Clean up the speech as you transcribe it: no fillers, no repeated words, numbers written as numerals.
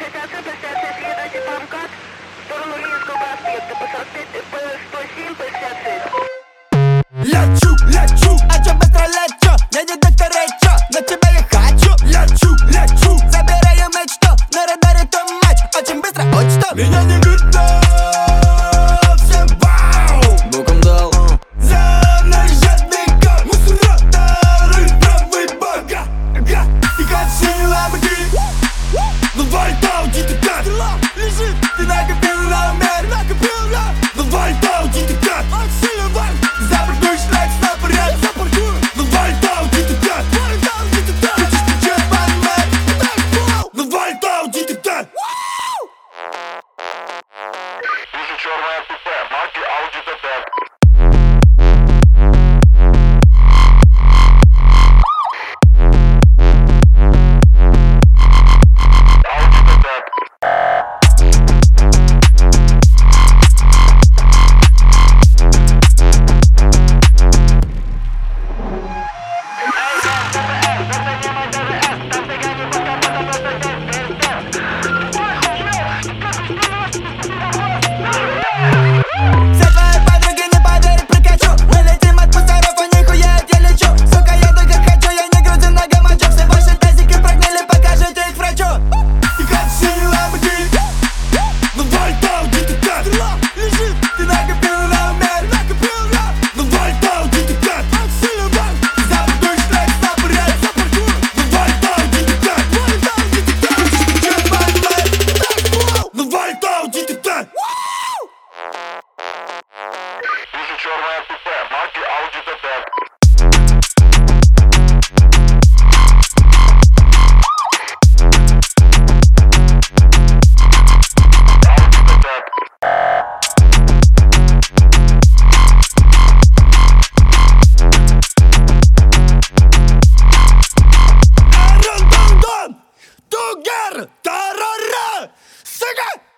66, едете по МКАД, в сторону Ленинского проспекта, по 45, П107, П66. Лечу, очень быстро лечу, я не докторечу, но тебя я хочу. Лечу, забираю мечту, на радаре то матч, очень быстро, очень что. Меня не видно, всем вау. Боком дал. За мной жадника, мусора, второй правый бога. И качи ламки, ну вальтауди ты как лежит, ты накопил на умер, ну вальтауди ты как запаркуй шлях снапред, ну вальтауди ты как хочешь включать банмер, ну вальтауди ты как. Вижу черное купе, марки Audi TT. Все твои подруги не поверят, прокачу. Мы летим от мусоров, а нихуя я лечу. Сука, я только хочу, я не грузин, много мочу. Все ваши тазики прогнили, покажите их врачу. И качи ламки, ну вальтауди ты как лежит, ты накопил на умер, ну вальтауди ты как запаркуй шлях снапред, ну вальтауди ты как хочешь включать банмер, ну вальтауди ты как. Вижу черное купе, марки Audi TT. Арон-дон-дон! Тугер! Тарара! Сука!